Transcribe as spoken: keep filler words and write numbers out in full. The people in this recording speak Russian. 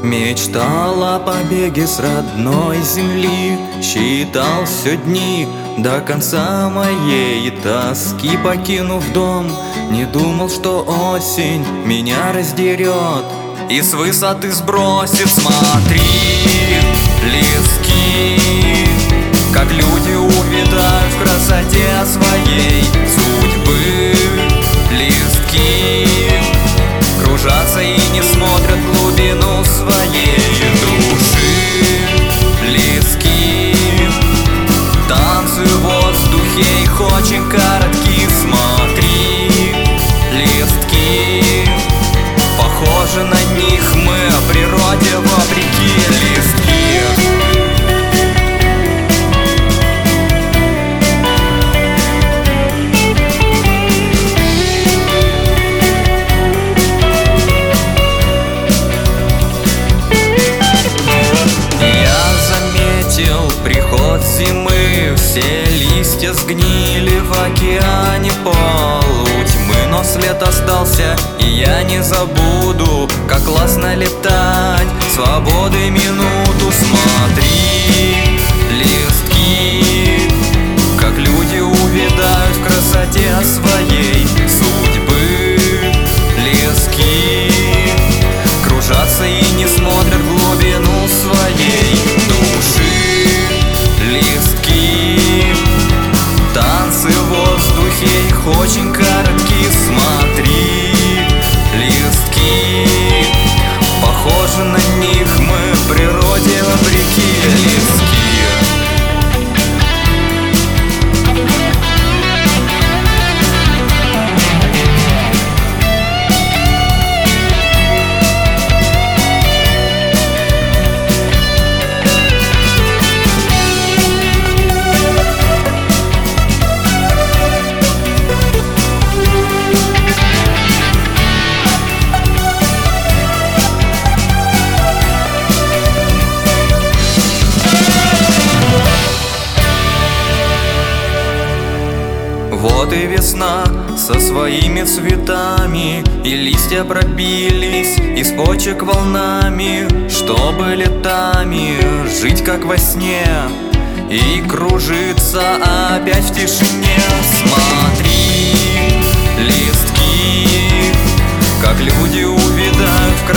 Мечтал о побеге с родной земли, считал все дни до конца моей тоски. Покинув дом, не думал, что осень меня раздерет и с высоты сбросит. Смотри, лески, как люди увядают в красоте своей судьбы. Листки кружатся и не смотрят в глубину своей души. Листки, танцы в воздухе, их очень коротки. Смотри, листки, похожи на них мы о природе вопреки. Листки. Приход зимы, все листья сгнили в океане полутьмы. Но след остался, и я не забуду, как классно летать свободы минуту. Смотри, листки, как люди увядают в красоте своей судьбы. Листки кружатся и не смотрят в глубину своей души. Листки, танцы в воздухе, их очень коротки. Смотри, листки, похожи на них мы в природе вопреки. Листки. Вот и весна со своими цветами, и листья пробились из почек волнами, чтобы летами жить как во сне и кружиться опять в тишине. Смотри, листки, как люди увядают в